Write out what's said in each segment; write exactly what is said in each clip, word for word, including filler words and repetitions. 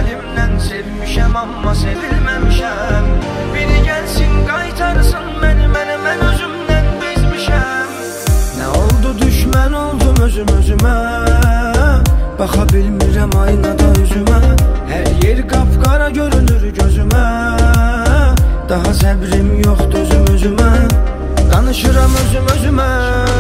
əlimdən sevmişəm, amma sevilməmişəm. Biri gəlsin qaytarsın məni, mənə mən özümdən bezmişəm. Nə oldu düşmən oldum özüm özümə, baxa bilmirəm aynada üzümə. Hər yer qapqara görünür gözümə, daha səbrim yoxdur özüm özümə. Danışıram özüm özümə.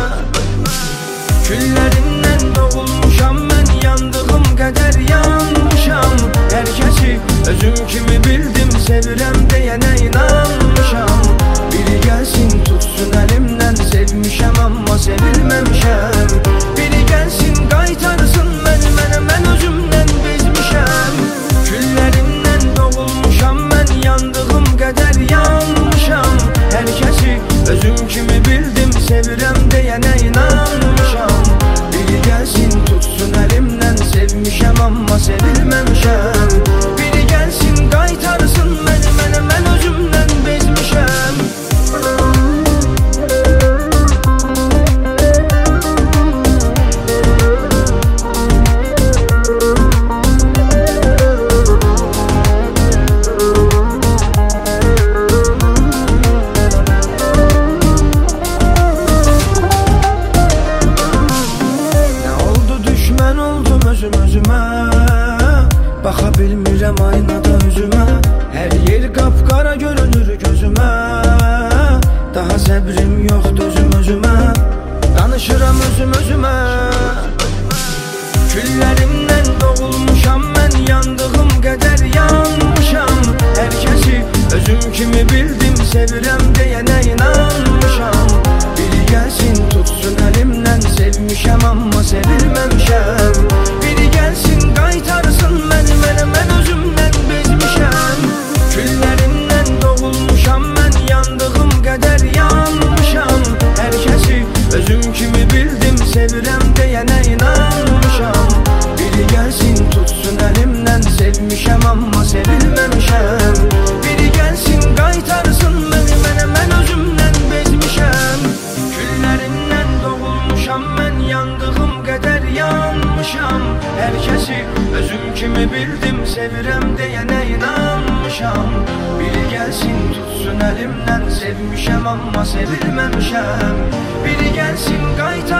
Küllərindən doğulmuşam mən, yandığım qədər yanmışam. Hər kəsi özüm kimi bildim, sevirəm deyənə inanmışam. Biri gəlsin tutsun əlimdən, sevmişəm amma sevilməmişəm. Biri gəlsin qaytarsın məni, mənə mən özümdən bezmişəm. Küllərindən doğulmuşam mən, yandığım qədər yanmışam. Hər kəsi özüm kimi bildim, sevirəm deyənə inanmışam. Biri gəlsin tutsun əlimdən, sevmişəm amma sevilməmişəm. Biri gəlsin qaytarsın məni, mənə mən özümdən bezmişəm. Özüm özümə, baxa bilmirəm aynada üzümə. Hər yer qapqara görünür gözümə, daha səbrim yoxdur özüm özümə. Danışıram özüm özümə. Küllərimdən doğulmuşam mən, yandığım qədər yanmışam. Hər kəsi özüm kimi bildim, sevirəm deyənə inanmışam. Biri gəlsin tutsun əlimdən, sevmişəm amma sevilməmişəm. Biri gəlsin qaytarsın məni, mənə mən özümdən bezmişəm. Küllərimdən doğulmuşam mən, yandığım qədər yanmışam. Hər kəsi özüm kimi bildim, sevirəm deyənə inanmışam. Biri gəlsin tutsun əlimdən, sevmişəm amma sevilməmişəm. Biri gəlsin qaytarsın məni, mənə mən özümdən bezmişəm. Küllərimdən doğulmuşam mən, yandığım qədər yanmışam. Hər kəsi özüm kimi bildim, sevirəm deyənə inanmışam. Biri gəlsin tutsun əlimdən, sevmişəm amma sevilməmişəm. Biri gəlsin qaytarsın